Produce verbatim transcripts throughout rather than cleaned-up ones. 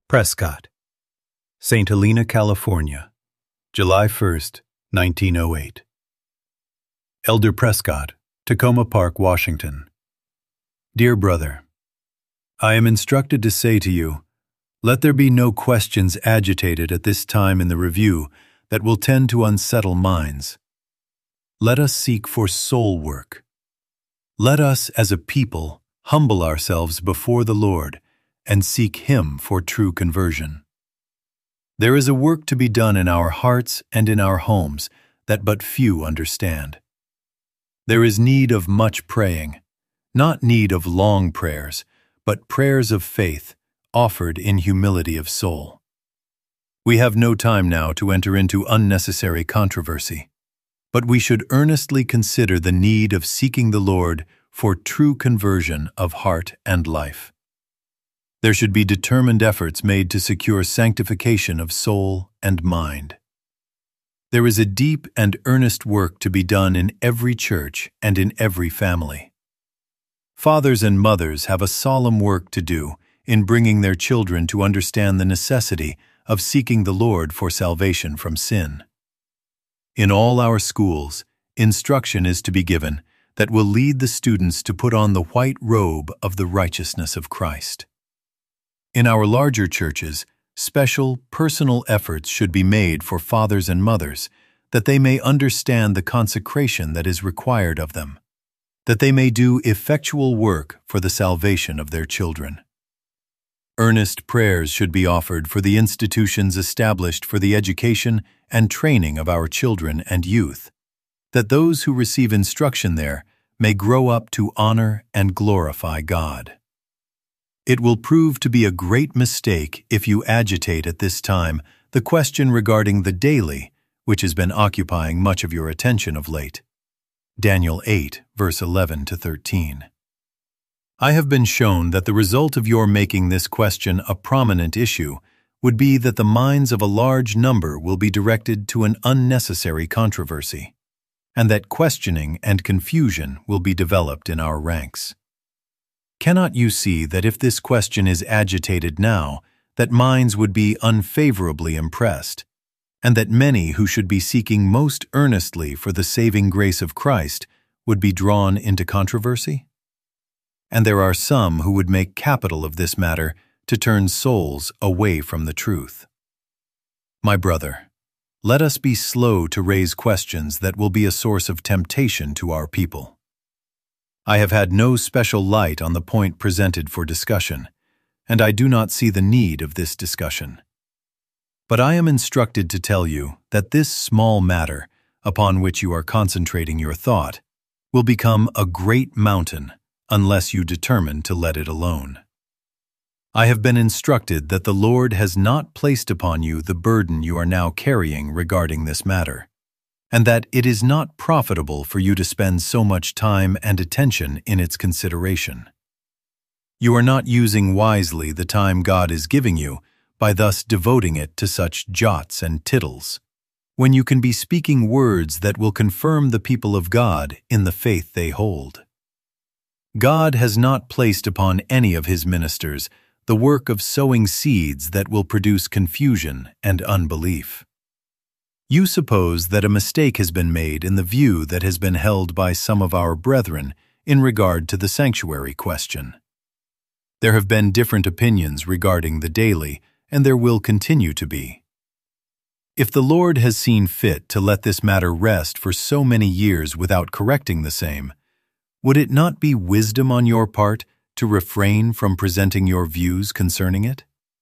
Prescott, Saint Helena, California, July first, nineteen oh eight. Elder Prescott, Tacoma Park, Washington. Dear Brother, I am instructed to say to you, let there be no questions agitated at this time in the review that will tend to unsettle minds. Let us seek for soul work. Let us, as a people, humble ourselves before the Lord and seek Him for true conversion. There is a work to be done in our hearts and in our homes that but few understand. There is need of much praying, not need of long prayers, but prayers of faith offered in humility of soul. We have no time now to enter into unnecessary controversy, but we should earnestly consider the need of seeking the Lord for true conversion of heart and life. There should be determined efforts made to secure sanctification of soul and mind. There is a deep and earnest work to be done in every church and in every family. Fathers and mothers have a solemn work to do in bringing their children to understand the necessity of seeking the Lord for salvation from sin. In all our schools, instruction is to be given that will lead the students to put on the white robe of the righteousness of Christ. In our larger churches, special, personal efforts should be made for fathers and mothers that they may understand the consecration that is required of them, that they may do effectual work for the salvation of their children. Earnest prayers should be offered for the institutions established for the education and training of our children and youth, that those who receive instruction there may grow up to honor and glorify God. It will prove to be a great mistake if you agitate at this time the question regarding the daily, which has been occupying much of your attention of late. Daniel eight, verse eleven to thirteen. I have been shown that the result of your making this question a prominent issue would be that the minds of a large number will be directed to an unnecessary controversy, and that questioning and confusion will be developed in our ranks. Cannot you see that if this question is agitated now, that minds would be unfavorably impressed, and that many who should be seeking most earnestly for the saving grace of Christ would be drawn into controversy? And there are some who would make capital of this matter to turn souls away from the truth. My brother, let us be slow to raise questions that will be a source of temptation to our people. I have had no special light on the point presented for discussion, and I do not see the need of this discussion. But I am instructed to tell you that this small matter, upon which you are concentrating your thought, will become a great mountain unless you determine to let it alone. I have been instructed that the Lord has not placed upon you the burden you are now carrying regarding this matter, and that it is not profitable for you to spend so much time and attention in its consideration. You are not using wisely the time God is giving you by thus devoting it to such jots and tittles, when you can be speaking words that will confirm the people of God in the faith they hold. God has not placed upon any of His ministers the work of sowing seeds that will produce confusion and unbelief. You suppose that a mistake has been made in the view that has been held by some of our brethren in regard to the sanctuary question. There have been different opinions regarding the daily, and there will continue to be. If the Lord has seen fit to let this matter rest for so many years without correcting the same, would it not be wisdom on your part to refrain from presenting your views concerning it?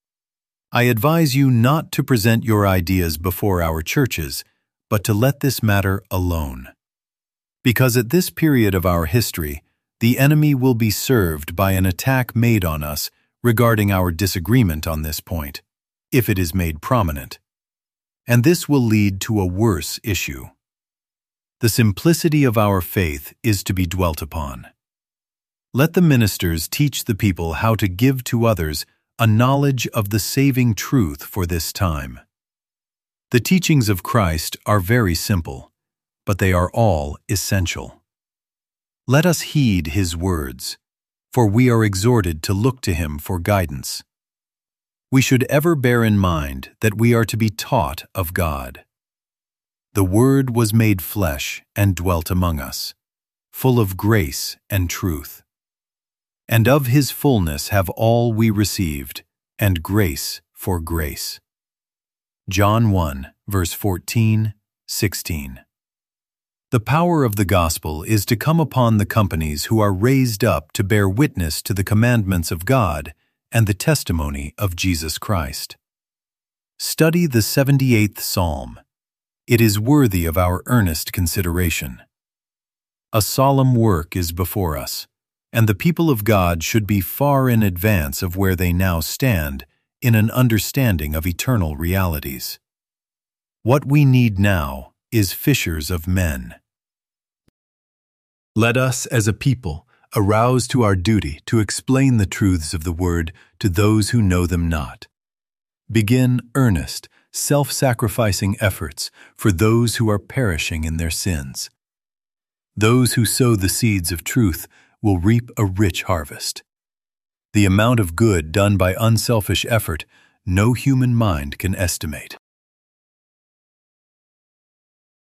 I advise you not to present your ideas before our churches, but to let this matter alone. Because at this period of our history, the enemy will be served by an attack made on us regarding our disagreement on this point, if it is made prominent. And this will lead to a worse issue. The simplicity of our faith is to be dwelt upon. Let the ministers teach the people how to give to others a knowledge of the saving truth for this time. The teachings of Christ are very simple, but they are all essential. Let us heed His words, for we are exhorted to look to Him for guidance. We should ever bear in mind that we are to be taught of God. The Word was made flesh and dwelt among us, full of grace and truth. And of His fullness have all we received, and grace for grace. John one, verse fourteen, sixteen. The power of the gospel is to come upon the companies who are raised up to bear witness to the commandments of God and the testimony of Jesus Christ. Study the seventy-eighth Psalm. It is worthy of our earnest consideration. A solemn work is before us, and the people of God should be far in advance of where they now stand in an understanding of eternal realities. What we need now is fishers of men. Let us, as a people, arouse to our duty to explain the truths of the Word to those who know them not. Begin earnest, self-sacrificing efforts for those who are perishing in their sins. Those who sow the seeds of truth will reap a rich harvest. The amount of good done by unselfish effort no human mind can estimate.